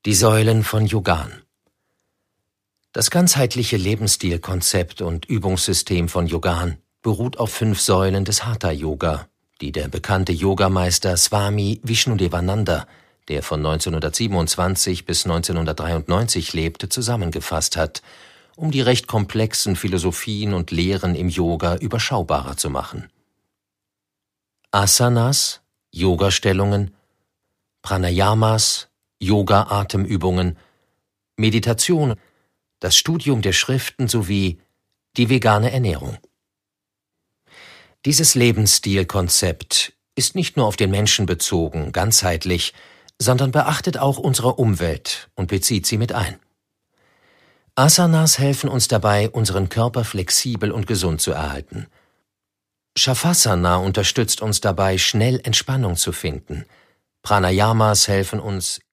Die Säulen von Yogan. Das ganzheitliche Lebensstilkonzept und Übungssystem von Yogan beruht auf 5 Säulen des Hatha-Yoga, die der bekannte Yogameister Swami Vishnudevananda, der von 1927 bis 1993 lebte, zusammengefasst hat, um die recht komplexen Philosophien und Lehren im Yoga überschaubarer zu machen. Asanas, Yogastellungen, Pranayamas, Yoga-Atemübungen, Meditation, das Studium der Schriften sowie die vegane Ernährung. Dieses Lebensstilkonzept ist nicht nur auf den Menschen bezogen, ganzheitlich, sondern beachtet auch unsere Umwelt und bezieht sie mit ein. Asanas helfen uns dabei, unseren Körper flexibel und gesund zu erhalten. Shavasana unterstützt uns dabei, schnell Entspannung zu finden. Pranayamas helfen uns,